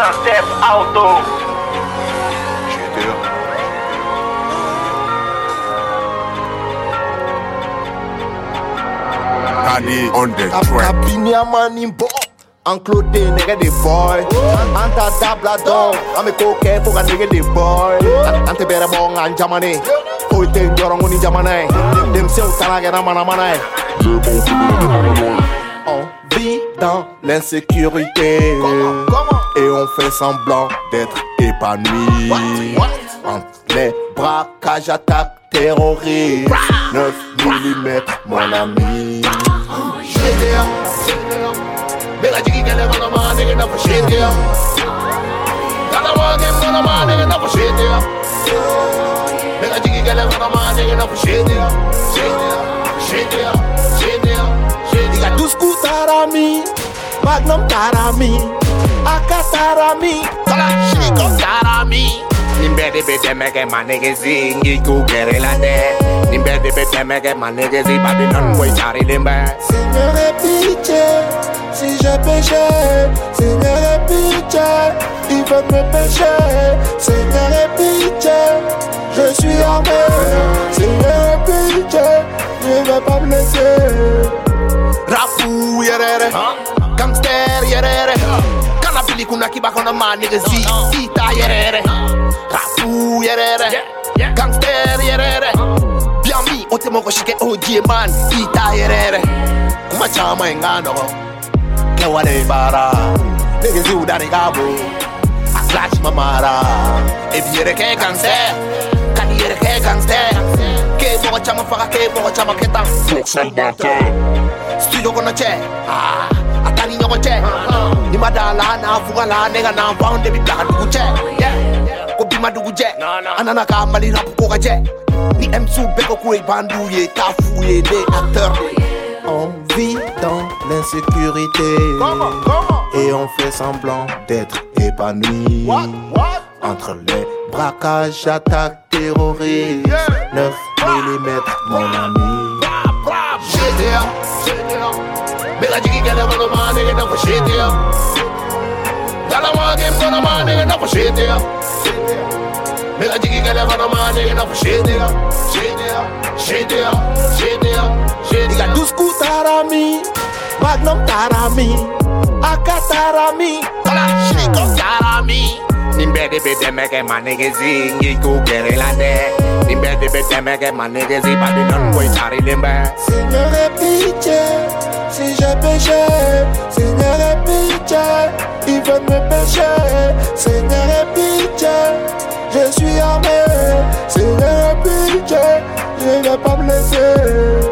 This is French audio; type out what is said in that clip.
Grand Theft Auto. Kanye on the track. Kabini amanimbo enclodé nigga the boy. Anta tabla dog. I'm a coke for a nigga the boy. Ante bere bong and jamane. Poite yoronguni jamane. Dem se utanaga manamane. On vit dans l'insécurité. Et on fait semblant d'être épanoui. Entre les braquages, attaques, terroristes. 9 mm, mon ami. Bela jigi gele gonna man nigga na for shit ya. Gala wa game gonna man nigga na for shit ya. Bela jigi gele gonna man nigga na for shit ya. Shit ya. Diga dus kutarami, Magnum tarami, AK tarami, Kala shiko tarami. Nimbe de bete mege ma nigga zingi ku gere la de. Nimbe de bete mege ma nigga zi Babylon boy chari limbe. Seigneur est pitié. Si j'ai péché, Seigneur est pitié, il veut me pécher. Seigneur est pitié, je suis armé. Seigneur est pitié, ne va pas me laisser. Rapu yerere, gangster yerere. Kanapili kuna kiba kona man nigga zi, ita yerere. Rapu yerere, gangster yerere. Biami, ote moko shike oji man, ita yerere. Kuma chama engano. Wale bara, niggas you that gabo. I slash my mara. If you're a gangster, can you hear a gangster? Ke mo chama faka, ke mo chama keta. Studio gonna check. Atani no check. Ni madala na fugala nega na found the big black du check. Yeah. Ko bi madu check. Anana ka mali rap ko ka check. Ni MSU beko ko bandu ye ta fouye des acteurs. On vit dans l'insécurité. Et on fait semblant d'être épanoui. Entre les braquages, attaques, terroristes. 9 mm, mon ami. GTA. Mais la jiggy gala gonna man nigga na for GTA. Gala wa game gonna man nigga na for GTA. Mais la jiggy gala gonna man nigga na for GTA. Diga dus kutarami, Magnum tarami, AK tarami, Kala shiko tarami. Nimbe de bete mege ma nigga zingi ku gere la de. Nimbe de bete mege ma nigga zi Babylon boy chari limbe. Seigneur est pitié, si j'ai péché. Seigneur est pitié, il veut me pécher. Seigneur est pitié, je suis armé. Seigneur est pitié, je ne vais pas me laisser.